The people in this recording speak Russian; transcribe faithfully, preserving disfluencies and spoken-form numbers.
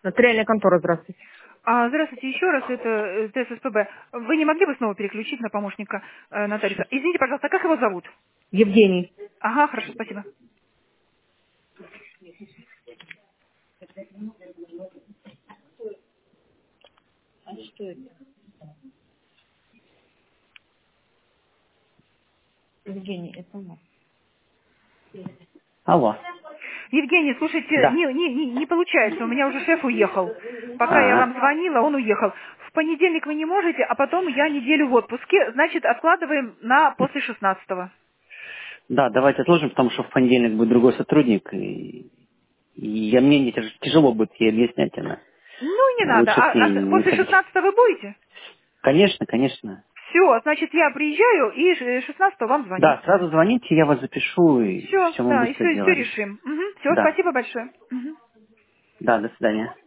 Нотариальная контора, здравствуйте. А, здравствуйте, еще раз, это э, ТССПБ. Вы не могли бы снова переключить на помощника э, нотариуса? Извините, пожалуйста, а как его зовут? Евгений. Ага, хорошо, спасибо. Евгений, это мы. Алло. Евгений, слушайте, Да. не, не, не, не получается, у меня уже шеф уехал. Пока я вам А, звонила, он уехал. В понедельник вы не можете, а потом я неделю в отпуске, значит, откладываем на после шестнадцатого. да, давайте отложим, потому что в понедельник будет другой сотрудник, и, и я, мне не тяж- тяжело будет ей объяснять она. Ну, не надо. Лучше с А, ней а не после ходить. шестнадцатого вы будете? Конечно, конечно. Все, значит, я приезжаю и ш- шестнадцатого вам звоню. Да, сразу звоните, я вас запишу, и Все, все мы да, и быстро все, все сделаем. решим. Все, Да. спасибо большое. Мгм. Да, до свидания.